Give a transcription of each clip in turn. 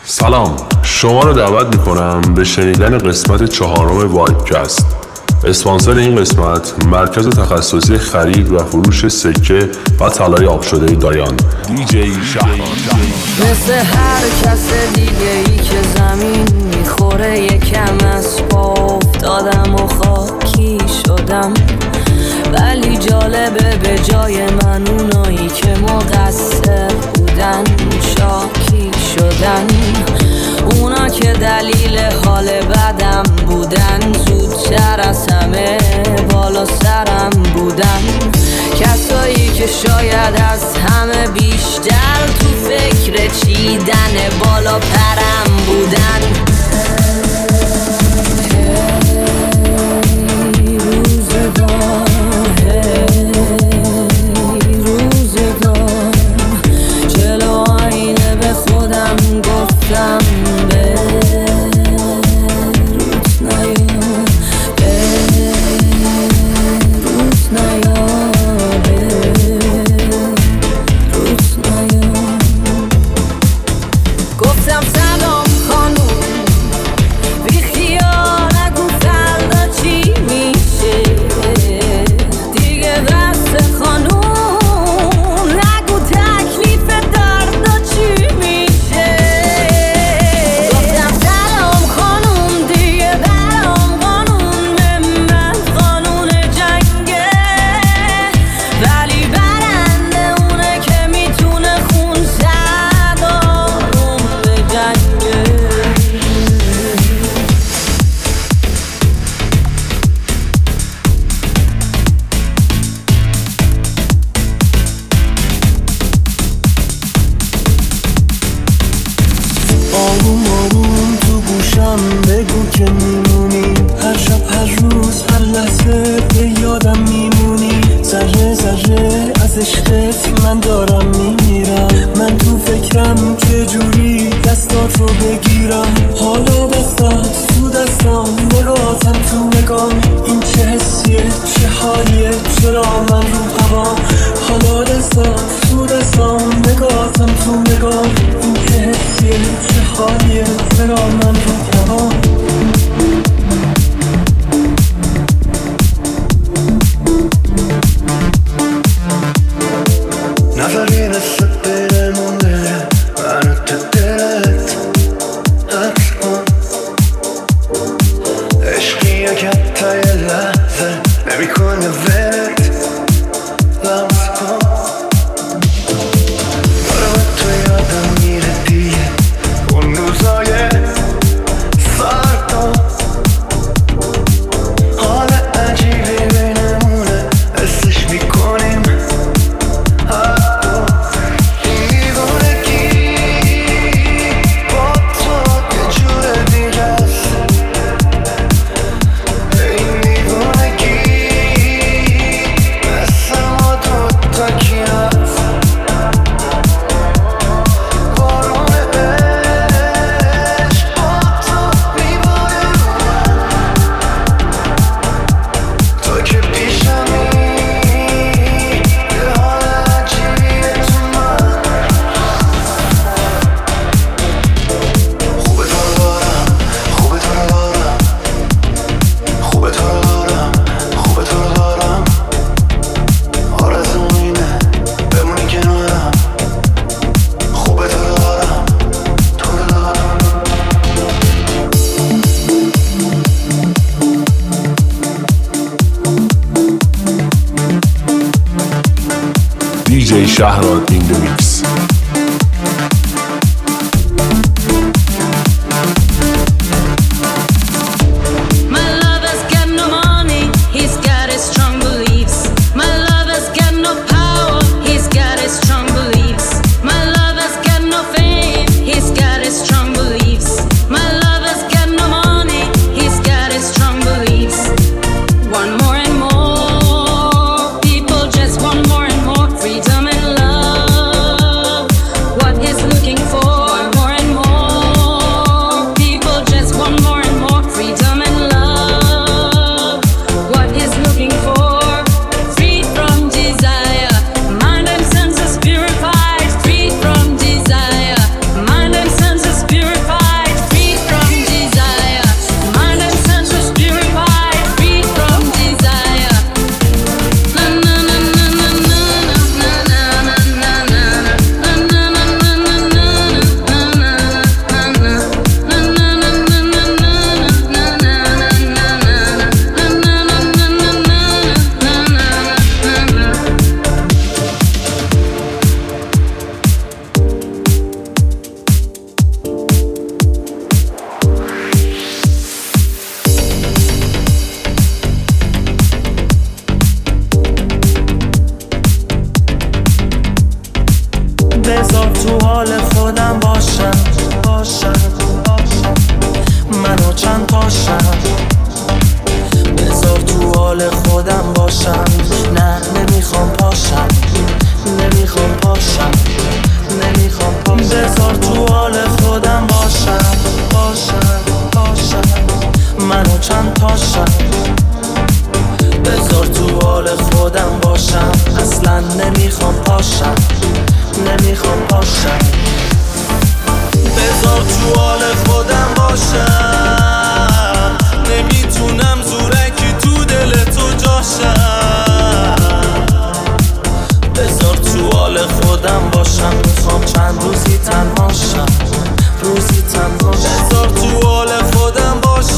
سلام، شما رو دعوت میکنم به شنیدن قسمت 4 وایبکست. اسپانسر این قسمت مرکز تخصصی خرید و فروش سکه و طلای آب شده دایان، دیجی شهران. مثل هر کس دیگه ای که زمین میخوره یکم از پا افتادم و خاکی شدم، ولی جالبه به جای من اونایی که مقصر بودن شاکی شدن. اونا که دلیل حال بدم بودن زودتر از همه بالا سرم بودن. کسایی که شاید از همه بیشتر تو فکر چیدن بالا پرم بودن. من دارم میمیرم، من تو فکرم چجوری دستات رو بگیرم. حالا دستات تو دستام، نگاهتم تو نگام. این چه حسیه، چه حالیه، چرا من رو هوام. حالا دستات تو دستام، نگاهتم تو نگام. این چه حسیه، چه حالیه، چرا من رو هوام. نظری نسل دلمونه منو تو دلت حبس کن. عشقی که حتی یه لحظه نمیکنه ولت لمس کن. برای تو یادم میره دیگه اون روزای سردا. حال عجیبی بینمونه حسش میکنیم. دیجی شهران این دو میکس. Freedom and love. حال خودم باشم منو چند تاشم بذار تو حال خودم باشم نه نمیخوام پاشم بذار تو حال خودم باشم منو چند تاشم بذار تو حال خودم باشم اصلا نمیخوام پاشم بذار تو حال خودم باشم نمیتونم زورکی تو دل تو جاشم بذار تو حال خودم باشم میخوام چند روزی تنها شم بذار تو حال خودم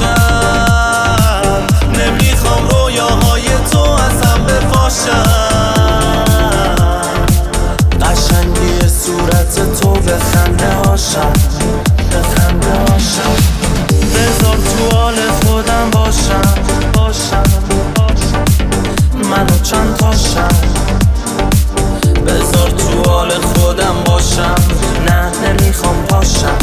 باشم نمیخوام رویاهای تو از هم بپاشم قشنگی صورت تو به خنده هاشم بذار تو حال خودم باشم منو چند تاشم بذار تو حال خودم باشم نه نمیخوام پاشم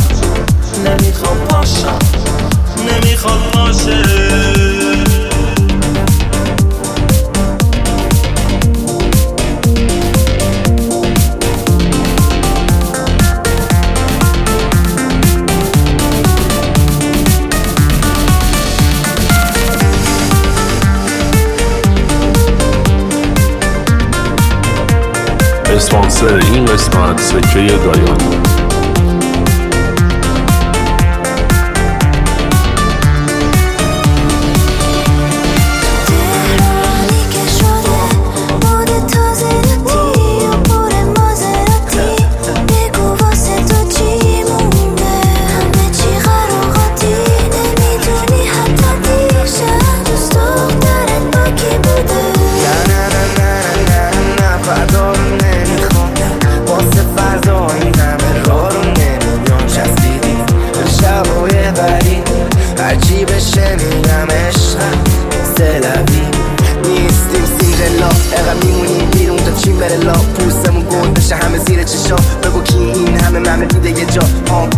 اسپانسر این قسمت سکه دایان. پوستمون گل بشه همه زیر چشا بگو کی این همه دیده یه جا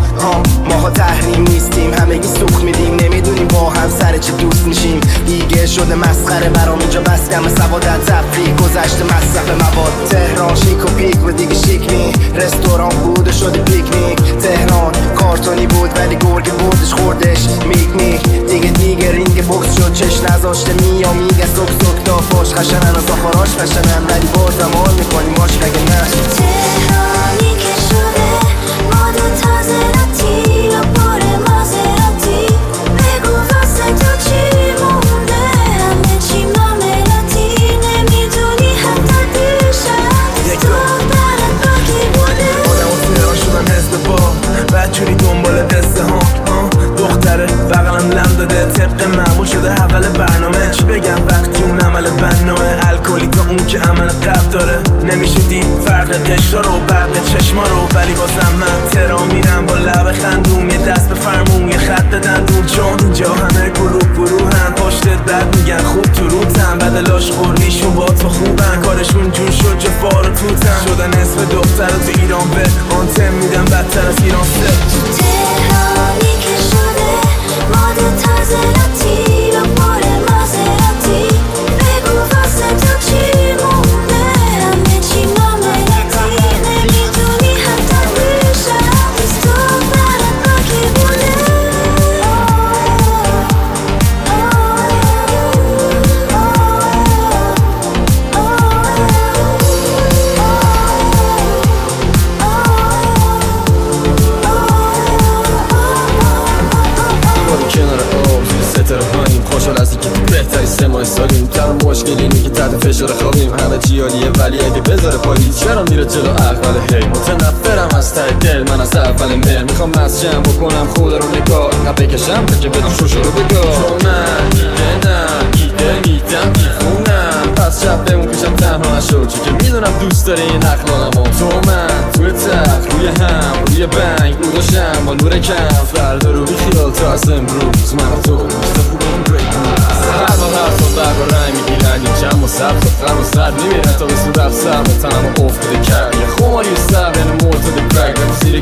ماها تحریم نیستیم همگی سوخ میدیم نمیدونیم با هم سر چه دوست میشیم دیگه شده مسخره برام اینجا بس کم سوادت تفریح گذشته مصرف مواد تهران شیک و پیک و دیگه شیک نی رستوران بود و شده پیکنیک تهران کارتونی بود ولی گرگ بردش خوردش میک دیگه رینگ بوکس شد چش نذاشته میگه سک تا فاش خشنن و زافاراش خشنن ولی بازم حال میکنیم ماش مگه نه تهرانی که شده ماد تازه راتی یا پر مازراتی بگو واسه تو چی مونده همه چی معاملاتی نمیدونی حتی دیشب دخترت با کی بوده آدم و تهران شدن حزب با بدجوری دنبال قصه ها دختره بغلم لم داده طبق معمول شده اول برنامه چی بگم وقتی اون عمل بناه الکلی تا اون که عمل قبل داره نمیشه دید فرق قشرا رو برق چشما رو ولی بازم من تهران میرم با لب خندوم یه دست به فرمون یه خط بدن دون چون اینجا همه گروه هم پشتت بد میگن خوب تو روتن بدلاش خوردیشون با تو خوبن کارشون جون شد جفا رو توتن شدن اسم دختر رو تو ایران به آنتم میدن بدتر از ایران سه تهرانی که شده ماد تازه راتی یا پر مازراتی بگو واسه تو چی مونده همه چی معاملاتی نمیدونی حتی دیشب دخترت با کی بوده خوشحال از اینکه تو بهتری 3 ماه سالیم تنها مشکل اینه که تحت فشار خوابیم همه چی عالیه ولی اگه بذاره پاییز چرا میره جلو اول هی متنفرم از ته دل من از اول مهر میخوام مسجم بکنم خود رو نگاه اینقدر بکشم که بدون شوشو رو بگاه چون من ایده میدم میخونم پس شب بمون پیشم تنها نشو چون که میدونم دوست داری این اخلاقمو تو من توی تخت روی هم روی بنگ رو داشتم با نور کم فردا رو بیخیال تا از امروز من و تو هر حرفا برق و رنگ میگیرن یه جمع و سبز و خم و سر نمیرن تا به صورت سر و تنم و افتاده کرد یه خماری سر بین مرتد برگ و زیر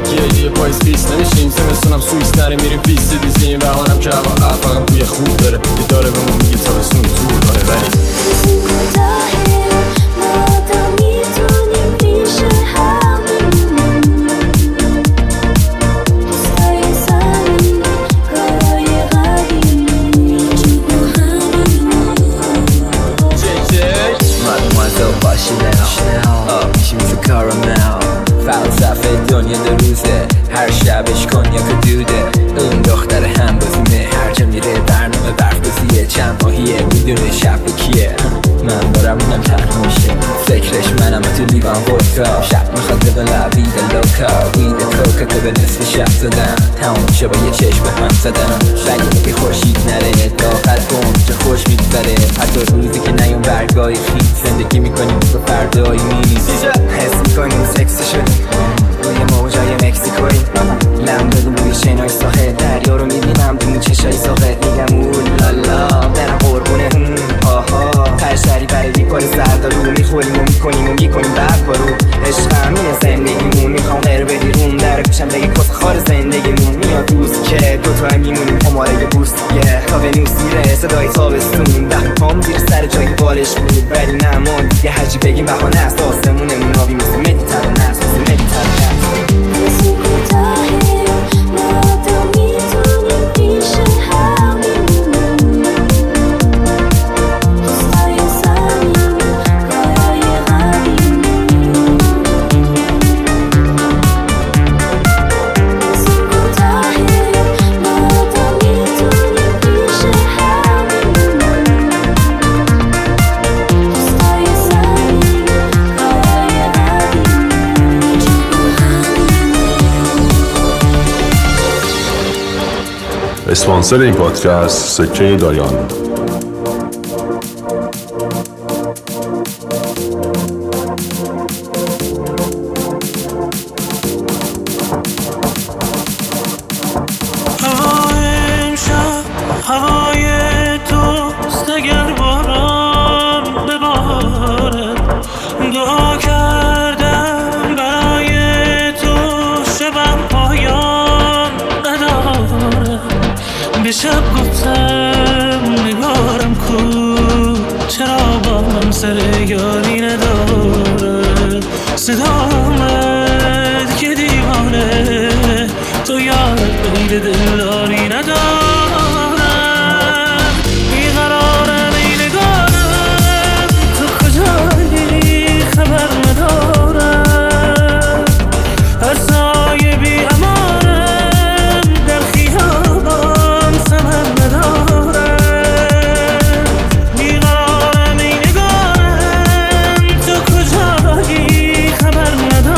میاد روزه هر شبش کنیاک دوده اون دختر هم بازیمه هر جا میره برنامه برف بازیه چند ماهیه میدونه شب کیه من دارم اونم تنها میشه فکرش منم تو لیوان ودکا شب میخواد ببلا وید لوکا وید کوکا که به نصف شب زدم تمام میشه با یه چشم به هم زدم بگه که خورشید نره داخل اونجا خوش میگذره حتی روزی که نیون برگای خیز زندگی میکنیم با فردایی نیست حس میکنیم سکسی شدیم روی موجای مکسیکوی لم بدیم روی شنای ساحل دریا رو میبینم تو چشای ساقه میگم اولالا برم قربونه آها تشتری برای بیکار سردارو میخوریم و میکنیم و میکنیم بعد بارو عشق همینه زندگیمون میخوام غیر بدی روم در پیشم بگی کس خار زندگیمون میاد روز که دوتای میمونیم هماره یه بورسیه تا ونوس میره صدای تابستون ده پام زیر سر جایی بالش بود ولی نمان یه هرچی بگیم بهانه است آسمونمون آبی مثل مدیترانه است مثل مدیترانه است مثل کوتاهی نادا میتونیم پیش هم دوستای زمین کارای قدیمی مثل کوتاهی نادا میتونیم پیش هم دوستای زمین کارای اسپانسر این پادکست سکه دایان. هوای توست اگر باران ببارد دعا کردم برای تو شبم پایان ندارد به شب گفتم نگارم کو چرا با من سر یاری ندارد صدا آمد که دیوانه تو یاد غیر دلداری ندارد بیقرارم ای نگارم تو کجایی خبر ندارم از سایه بی امانم در خیابان ثمر ندارم بیقرارم ای نگارم تو کجایی خبر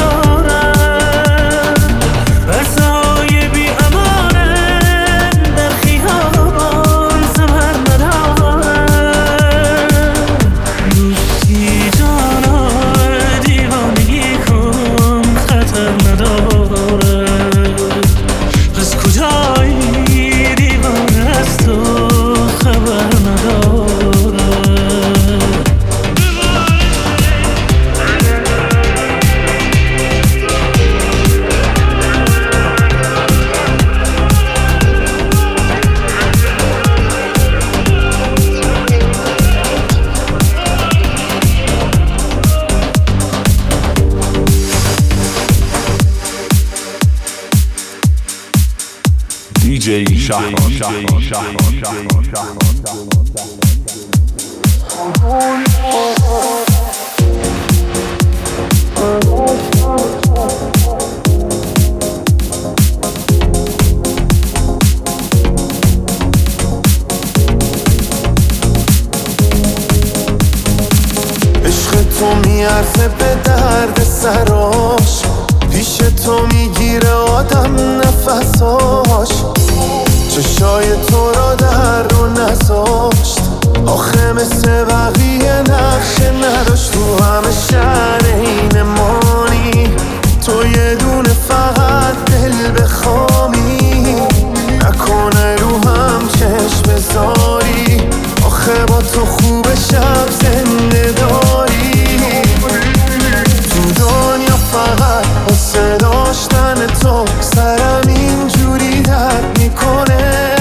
ندارم از سایه بی امانم در خیابان ثمر ندارم دوستی جانا دیوانگی کن خطر ندارد از کجایی دیوانه از تو خبر ندارد DJ Shahar. عشق تو میارزه به درد سراش پیش تو میگیره آدم نفساش چشای تو را در رو نذاشت آخه مثل بقیه نقشه نداشت تو همه شهر این مانی تو یه دونه فقط دل بخوامی نکنه رو هم چشم بذاری آخه با تو خوب شب زنده داری تو دنیا فقط واسه داشتن تو سرم اینجوری درد میکنه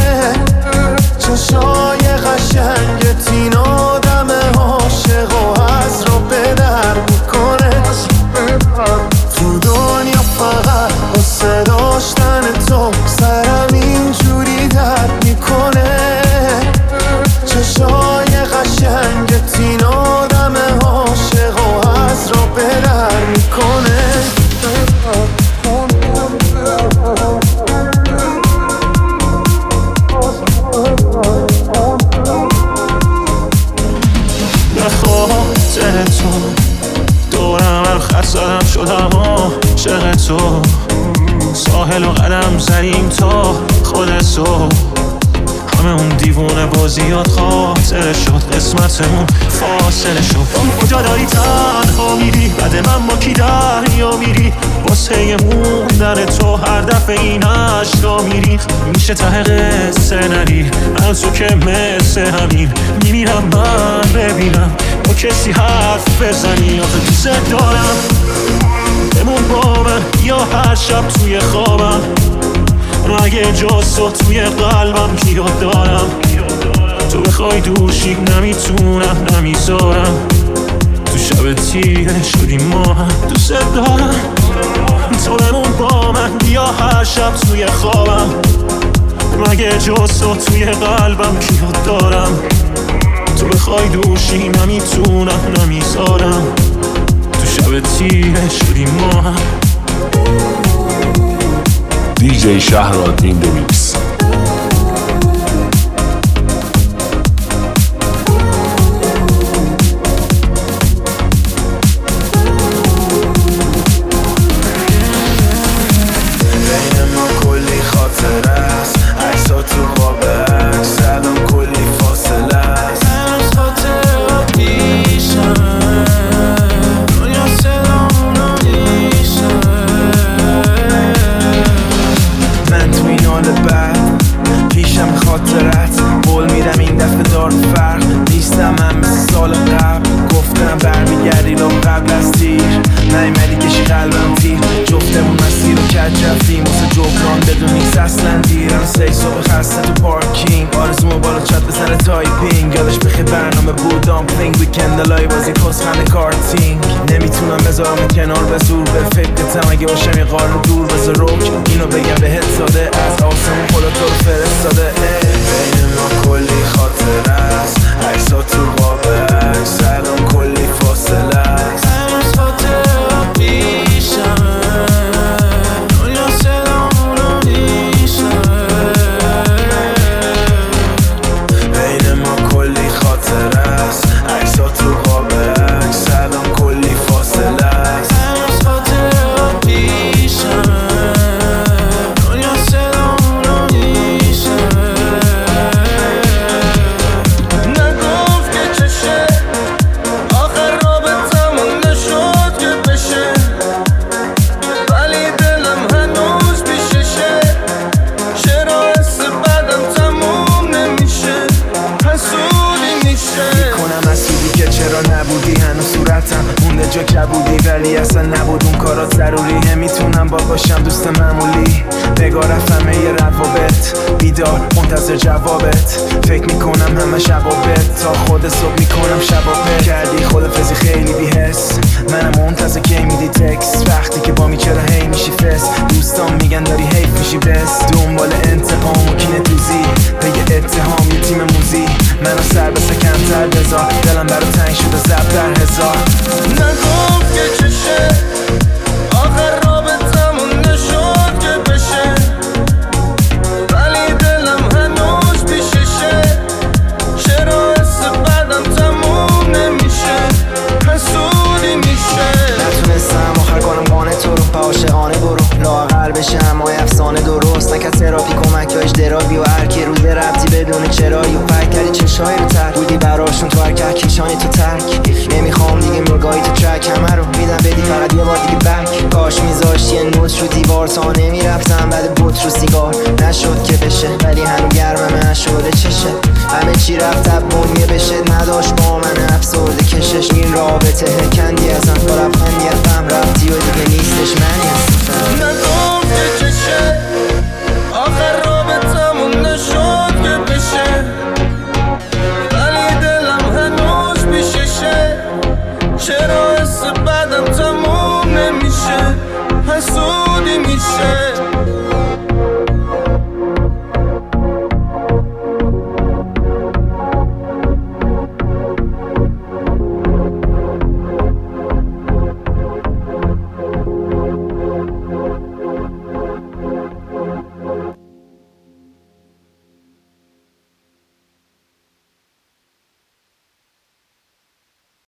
چشای قشنگت این آدم عاشق و از رو به در میکنه تو دنیا فقط واسه داشتن تو سرم اینجوری درد میکنه چشای قشنگت این آدم عاشق و از رو به در میکنه تو ساحل و قدم زنیم تا خود صبح همه اون دیوونه بازیات خاطره شد قسمتمون فاصله شد کجا داری تنها میری بعد من با کی دریا میری واسه موندن تو هر دفعه این عشقا میری میشه ته قصه نری از تو که مثل همین میمیرم من ببینم با کسی حرف بزنی آخه دوست دارم بمون با من یا هر شب توی خوابم اگه جز تو توی قلبم یاد دارم تو بخوای دوشی نمیتونم نمیذارم تو شب تیره شدی ما هم دوست دارم تو بمون با من بیا هر شب توی خوابم اگه جز تو توی قلبم یاد دارم تو بخوای دوشی نمیتونم نمیذارم تو شب تیره شدی ما هم DJ Shahrod in the mix. رابطه کندی ازم تو رفتن یه غم رفتی و دیگه نیستش منی